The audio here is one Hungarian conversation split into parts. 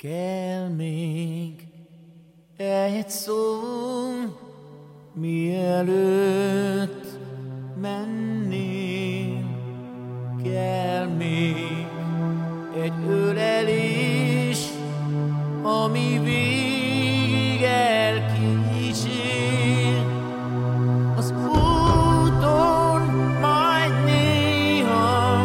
Kell még egy szó, mielőtt menném, kell még egy ölelés, ami végig elkísér. Az úton majd néha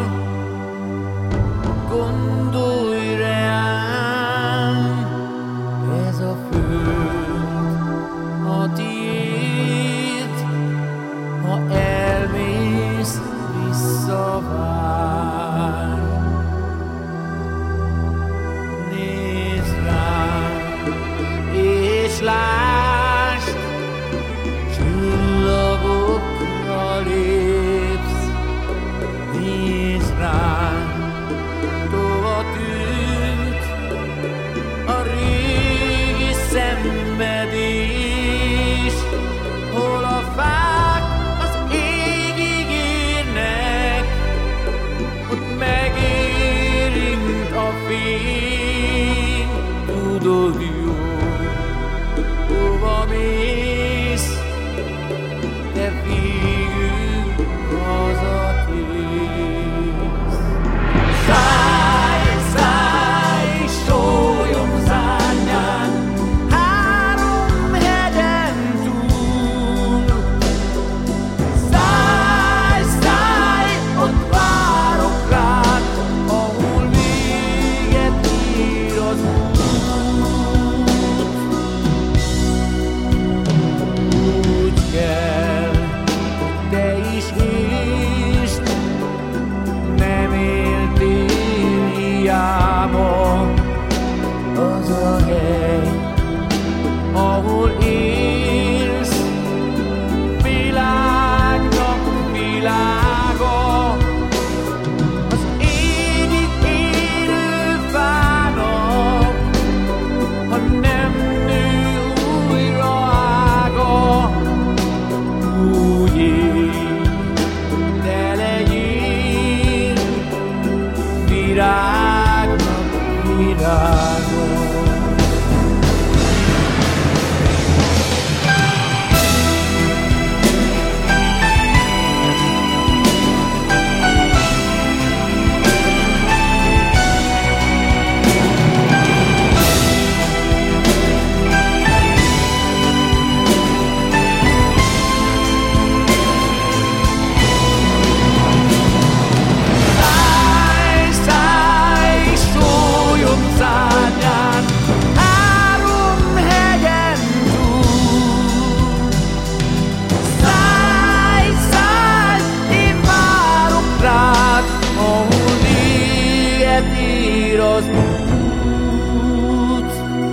gondolj rám, ez a föld a tiéd, ha elmész, visszavár. Nézd rám, és lásd, csillagokra lépsz. Nézd rám, tova tűnt a régi szenvedés, hol a fák az égig érnek, ott megérint a fény. Tudod jó, hova mész, de végül hazatérsz. Szállj, szállj, sólyom szárnyán, három hegyen túl. Szállj, szállj, ott várok rád, ahol véget ér az út. Úgy kell, hogy te is értsd, nem éltél hiába. Az a hely, ahol élsz, világnak világa. Az égig élő fának, ha nem nő újra ága. Úgy élj, te legyél virágnak virága. Szállj, szállj, sólyom szárnyán, három hegyen túl. Szállj, szállj, én várok rád, ahol véget ér az út.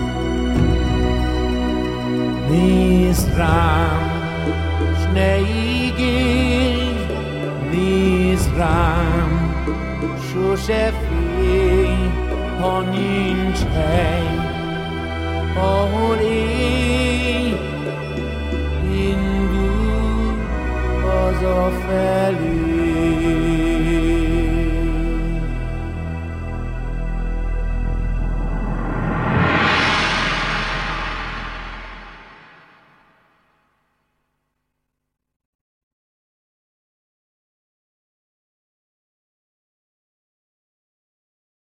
Nézd rám, s ne ígérj, nézd rám, sose félj, ha nincs hely, ahol élj, indul hazafelé.